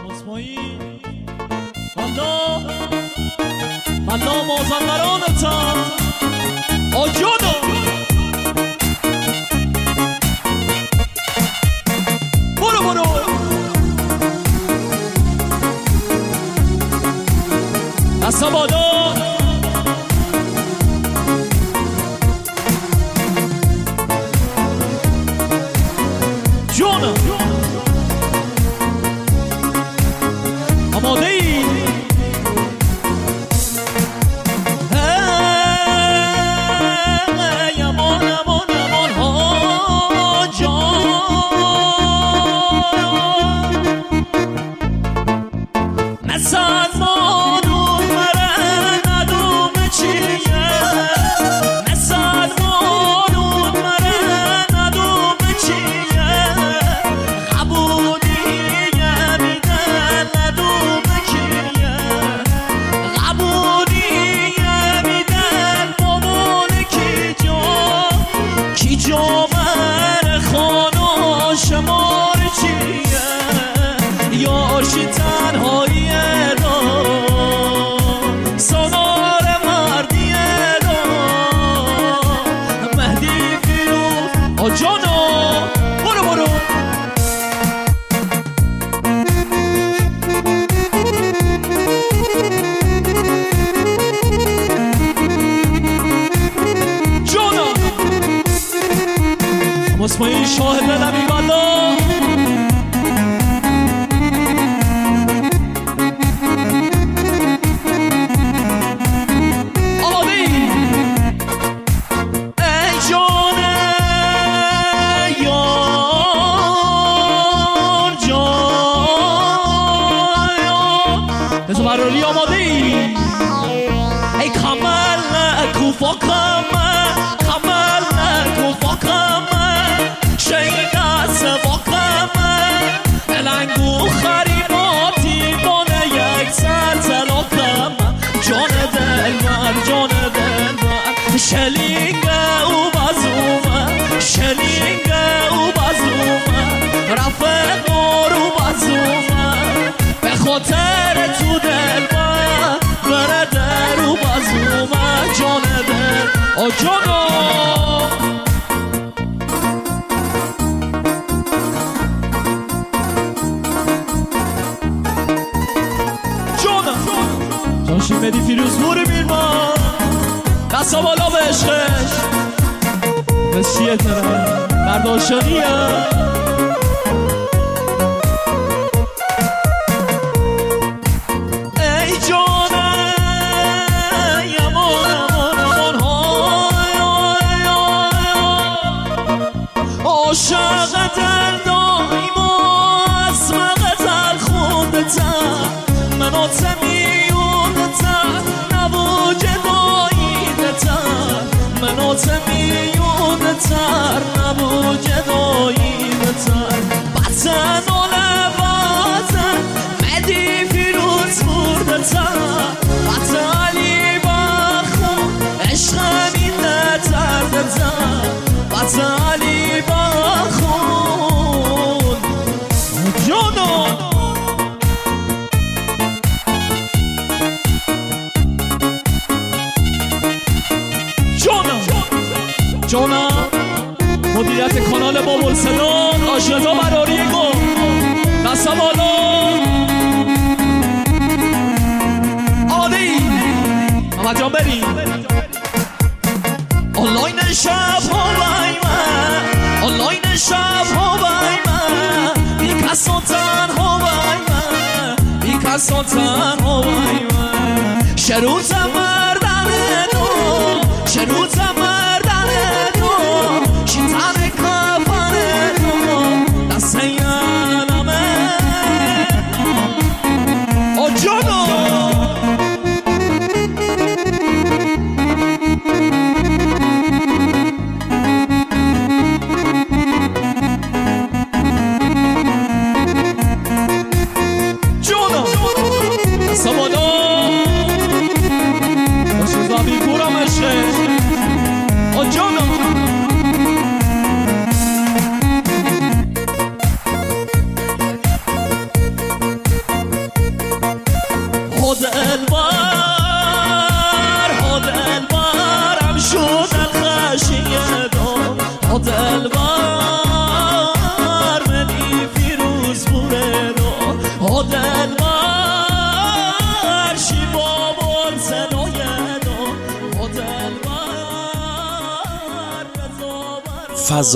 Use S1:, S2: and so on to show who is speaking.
S1: الله مازندرانتان آجانو برو برو دستا بالا جانو آماده ای؟ اسماعیل شاهد نمی بالا آماده ای؟ ای جان یار جان بزو براری آماده ای؟ ای کمل کوفا کمل کوفا لنگو خریباتی بانه یک سلطلاکم جان دلبر شلینگ او بزومه شلینگ او بزومه رفق رو بزومه به خاطر تو دلبر برده رو بزومه جان دل آجانا جاشی مدی فیروز نور میرمان دستا بالا به عشقش بس چیه تره برداشتانیه ای جانه یمان عاشق در دایم از مقتل خوندتر مناطمی تر نبو جدایی بتر بطن و لباتن مدی فیروز برده تر بطلی بخون عشقم این نتر دتر بطلی بخون جانون جانم مدیریت کانال بابل صدا آشرزا براری گم دستا بالا آماده ای؟ محمد جان بریم آنلاین شب ها بایمه آنلاین شب ها بایمه بی کس و تنها بایمه بی کس و تنها بایمه شروطم مردن دو شروطم
S2: فضا